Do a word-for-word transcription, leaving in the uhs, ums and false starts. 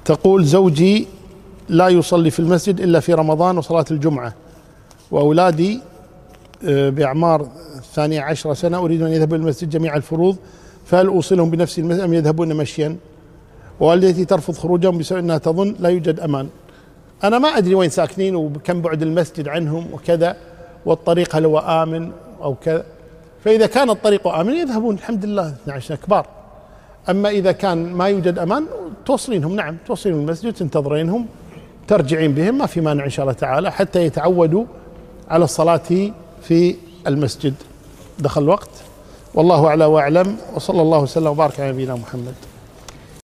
تقول: زوجي لا يصلي في المسجد إلا في رمضان وصلاة الجمعة، وأولادي بأعمار الثانية عشرة سنة أريد أن يذهبوا إلى المسجد جميع الفروض، فهل أوصلهم بنفس المسجد أم يذهبون مشيا؟ ووالدتي ترفض خروجهم بسبب أنها تظن لا يوجد أمان. أنا ما أدري وين ساكنين وكم بعد المسجد عنهم وكذا، والطريق هل هو آمن أو كذا، فإذا كان الطريق آمن يذهبون الحمد لله، اثني عشر كبار. أما إذا كان ما يوجد أمان توصلينهم، نعم توصلينهم المسجد، تنتظرينهم، ترجعين بهم، ما في مانع إن شاء الله تعالى، حتى يتعودوا على الصلاة في المسجد. دخل الوقت، والله أعلى وأعلم، وصلى الله وسلم وبارك على نبينا محمد.